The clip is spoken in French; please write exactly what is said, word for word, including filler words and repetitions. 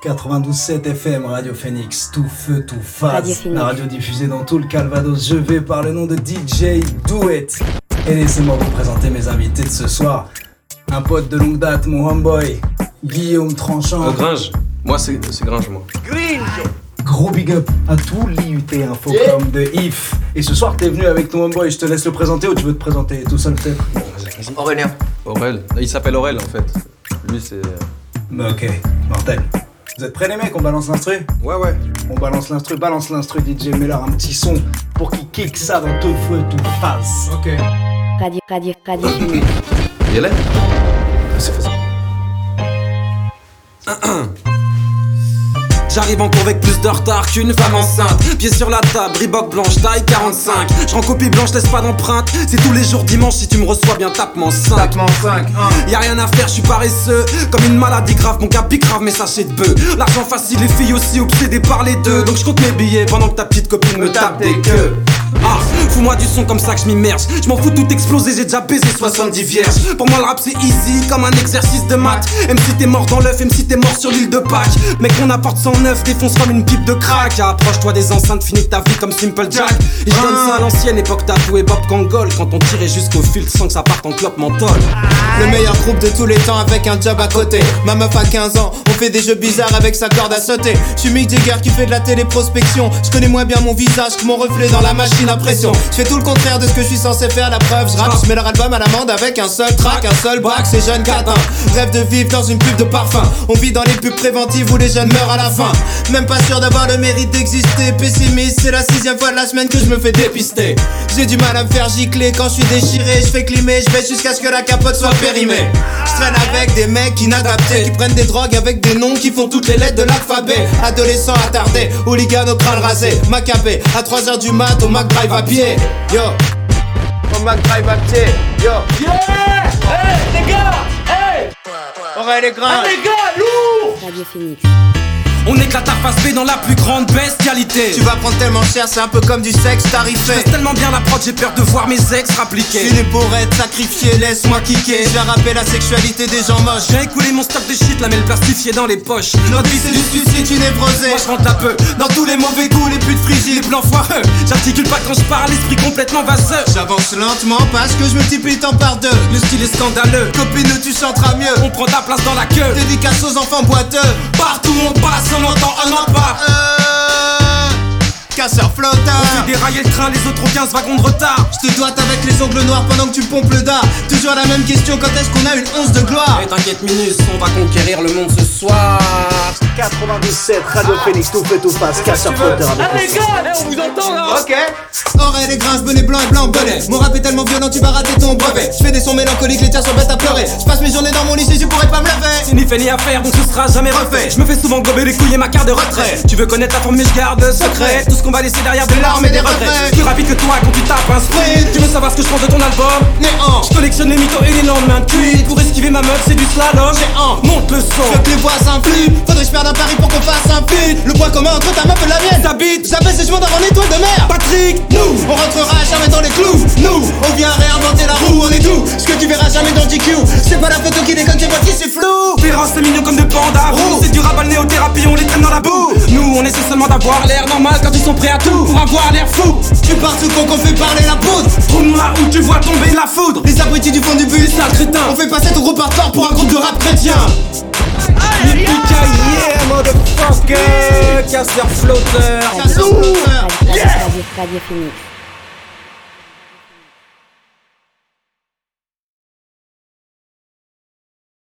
quatre-vingt-douze sept F M, Radio Phoenix, tout feu, tout Radio face. Phoenix. La radio diffusée dans tout le Calvados. Je vais par le nom de D J Do It. Et laissez-moi vous présenter mes invités de ce soir. Un pote de longue date, mon homeboy, Guillaume Tranchant. Euh, Gringe. Moi, c'est, c'est Gringe, moi. Gros big up à tout l'I U T Infocom de I F. Et ce soir, t'es venu avec ton homeboy. Je te laisse le présenter ou tu veux te présenter tout seul, peut-être? Aurélien. Aurel. Il s'appelle Aurel, en fait. Lui, c'est... Bah ok, mortel. Vous êtes prêts les mecs, on balance l'instru? Ouais, ouais. On balance l'instru, balance l'instru D J, mets-leur un petit son pour qu'ils kick ça dans tout feu, tout face. Ok. Radio, radio, radio Phoenix. Il est là? C'est facile. J'arrive en cours avec plus de retard qu'une femme enceinte. Pieds sur la table, Reebok blanche, taille quarante-cinq. J'rends copie blanche, laisse pas d'empreinte. C'est tous les jours dimanche, si tu me reçois bien tape-moi cinq. Tape-moi cinq, hein. Y'a rien à faire, j'suis paresseux. Comme une maladie grave, mon cas pique grave, mais sachez de peu. L'argent facile, les filles aussi obsédées par les deux. Donc j'compte mes billets pendant que ta petite copine me tape des queues. Ah, fous-moi du son comme ça que je m'immerge. J'm'en fous de tout exploser, j'ai déjà baisé soixante-dix vierges. Pour moi le rap c'est easy, comme un exercice de maths. Même si t'es mort dans l'œuf, même si t'es mort sur l'île de Pâques. Mec on apporte cent neuf, défonce comme une pipe de crack. Approche-toi des enceintes, finis ta vie comme Simple Jack. Et je donne ça à l'ancienne époque tatoué Bob Kangol. Quand on tirait jusqu'au filtre sans que ça parte en clope menthol. Le meilleur groupe de tous les temps avec un job à côté. Ma meuf a quinze ans, on fait des jeux bizarres avec sa corde à sauter. J'suis Mick Jagger qui fait de la téléprospection. J'connais moins bien mon visage que mon reflet dans la machine à pression. J'fais tout le contraire de ce que je suis censé faire, la preuve j'rappe. J'mets leur album à l'amende avec un seul track, un seul braque, ces jeunes catins. Rêve de vivre dans une pub de parfum. On vit dans les pubs préventives où les jeunes meurent à la fin. Même pas sûr d'avoir le mérite d'exister. Pessimiste, c'est la sixième fois de la semaine que je me fais dépister. J'ai du mal à me faire gicler quand je suis déchiré. Je fais climer, je vais jusqu'à ce que la capote soit périmée. Je traîne avec des mecs inadaptés qui prennent des drogues avec des noms qui font toutes les lettres de l'alphabet. Adolescents attardés, hooligans au crâne rasé. Macabé, à trois heures du mat au Mac Drive à pied. Yo, au Mac Drive à pied. Yo, Yeah! Hey, les gars! Hey! Aurélien Gringe. Ah, les gars, lourd! Radio Phoenix. On éclate la face B dans la plus grande bestialité. Tu vas prendre tellement cher, c'est un peu comme du sexe tarifé. Fais tellement bien la prod, j'ai peur de voir mes ex rappliquer. Fini pour être sacrifié, laisse-moi kicker. J'ai rappelé la sexualité des gens moches. J'ai écoulé mon stock de shit, la mêle plastifiée dans les poches. Notre vie c'est du suicide, tu névrosé. Moi je rentre un peu dans tous les mauvais goûts, les putes frigides, les plans foireux. J'articule pas quand je parle, l'esprit complètement vaseux. J'avance lentement parce que je multiplie temps par deux. Le style est scandaleux, Copine, tu chanteras mieux. on prend ta place dans la queue. Dédicace aux enfants boiteux. Partout où on passe, on entend un an pas. Euh... Casseur On flotteur. fait dérailler le train, les autres ont quinze wagons de retard. Je te doite avec les ongles noirs pendant que tu pompes le dard. Toujours la même question, quand est-ce qu'on a une once de gloire? Et t'inquiète Minus, on va conquérir le monde ce soir. quatre-vingt-douze sept, Radio Phoenix, tout feu, tout face, casseur flotteur avec Ah, les gars, eh, on vous entend là! Ok. Oreille les grinces, bonnet blanc et blanc bonnet. Mon rap est tellement violent, tu vas rater ton brevet. Je fais des sons mélancoliques, les tiens sont bêtes à pleurer. Je passe mes journées dans mon lycée, je pourrais pas me lever. C'est ni fait ni à faire, donc ce sera jamais refait. Je me fais souvent gober les couilles et ma carte de retrait. Tu veux connaître la forme, mais je garde secret. Tout ce qu'on va laisser derrière des larmes et des regrets. Plus rapide que toi quand tu tapes un sprint. Tu veux savoir ce que je pense de ton album? Néant. Je collectionne les mythos et les lendemains de cuite. Pour esquiver ma meuf, c'est du slalom. Géant. Monte le son. Je veux que les voisins flipent. Faudrait que je perde un pari pour qu'on fasse un feat. Le point commun entre ta meuf et la mienne. T'habites J'appelle ces chemins dans mon étoile de mer. Patrick, Nous, on rentrera jamais dans les clous. Nous, on vient réinventer la roue, on est tout. Ce que tu verras jamais dans G Q. C'est pas la photo qui déconne, c'est pas qui c'est flou. Féroce, c'est mignon comme des pandas roux. C'est du rabat néothérapie, on les traîne dans la boue. Nous, on essaie seulement d'avoir l'air normal quand ils sont prêts à tout pour avoir l'air fou. Tu pars sous con qu'on fait parler la poudre. Trouve-moi où tu vois tomber la foudre. Les abrutis du fond du bus, Sale crétin. on fait passer ton groupe hardcore pour un groupe de rap chrétien. Yippee yeah, motherfucker. Casseur flotteur. Casseur flotteur. Radio, radio, radio Phoenix.